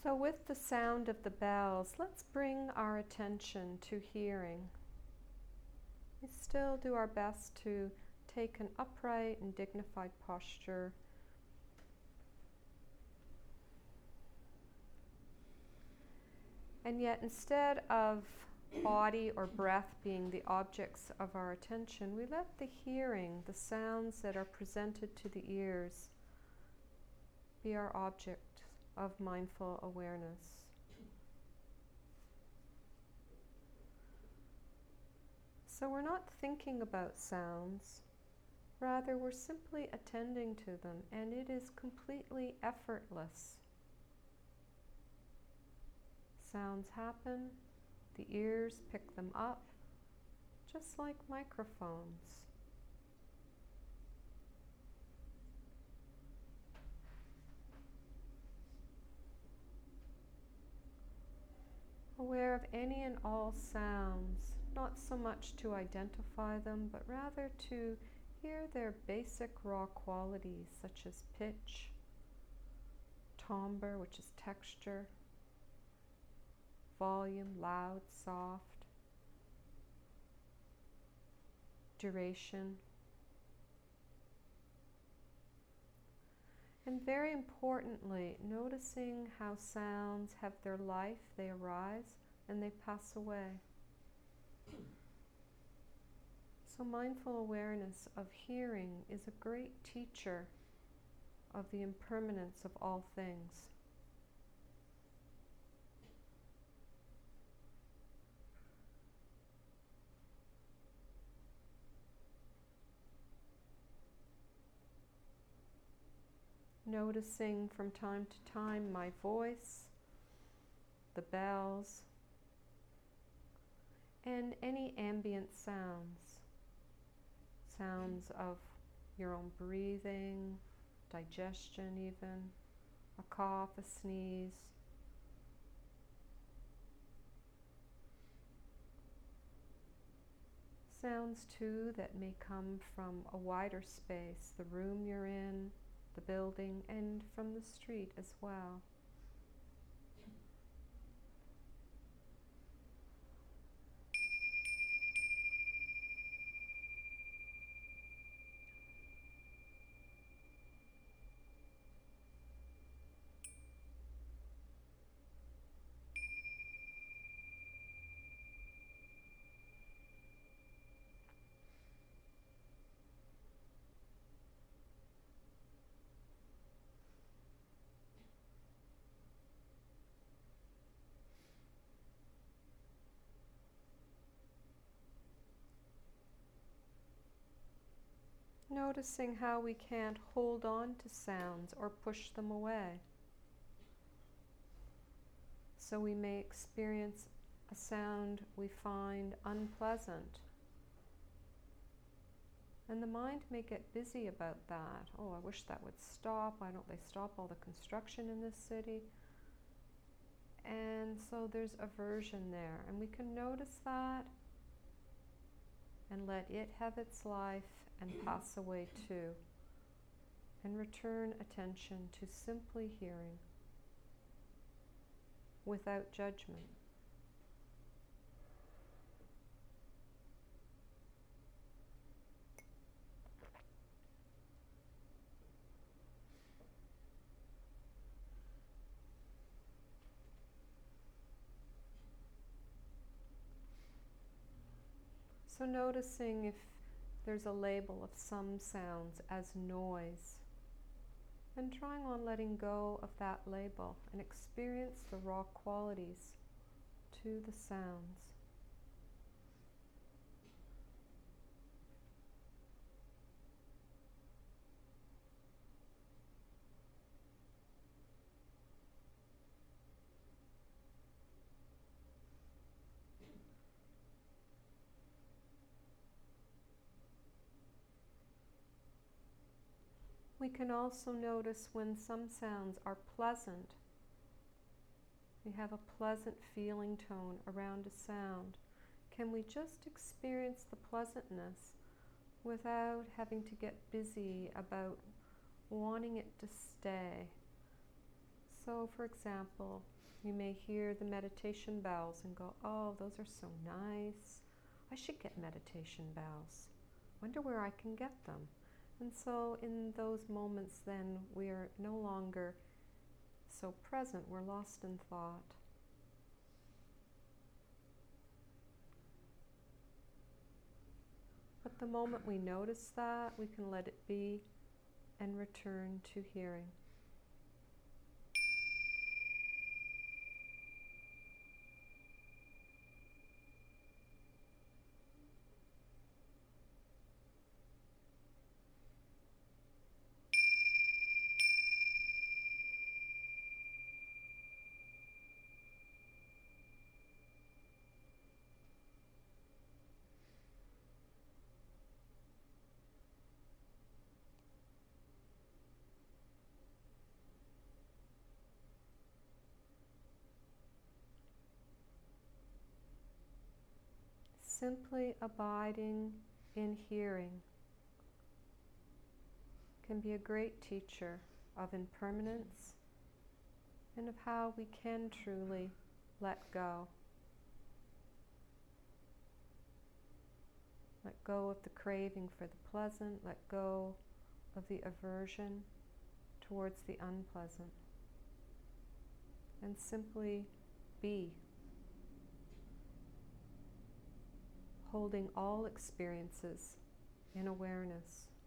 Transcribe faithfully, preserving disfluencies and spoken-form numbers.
So with the sound of the bells, let's bring our attention to hearing. We still do our best to take an upright and dignified posture. And yet, instead of body or breath being the objects of our attention, we let the hearing, the sounds that are presented to the ears, be our object of mindful awareness. So we're not thinking about sounds, rather we're simply attending to them, and it is completely effortless. Sounds happen, the ears pick them up, just like microphones. Aware of any and all sounds, not so much to identify them, but rather to hear their basic raw qualities, such as pitch, timbre, which is texture, volume, loud, soft, duration. And very importantly, noticing how sounds have their life, they arise and they pass away. So mindful awareness of hearing is a great teacher of the impermanence of all things. Noticing from time to time my voice, the bells, and any ambient sounds. Sounds of your own breathing, digestion even, a cough, a sneeze. Sounds too that may come from a wider space, the room you're in, the building, and from the street as well. Noticing how we can't hold on to sounds or push them away. So we may experience a sound we find unpleasant, and the mind may get busy about that. Oh, I wish that would stop. Why don't they stop all the construction in this city? And so there's aversion there, and we can notice that and let it have its life and pass away too, and return attention to simply hearing without judgment. So noticing if there's a label of some sounds as noise, and trying on letting go of that label and experience the raw qualities to the sounds. We can also notice when some sounds are pleasant. We have a pleasant feeling tone around a sound. Can we just experience the pleasantness without having to get busy about wanting it to stay? So, for example, You may hear the meditation bells and go, oh, those are so nice. I should get meditation bells. Wonder where I can get them. And so in those moments then we are no longer so present, we're lost in thought. But the moment we notice that, we can let it be and return to hearing. Simply abiding in hearing can be a great teacher of impermanence and of how we can truly let go. Let go of the craving for the pleasant, let go of the aversion towards the unpleasant, and simply be, holding all experiences in awareness.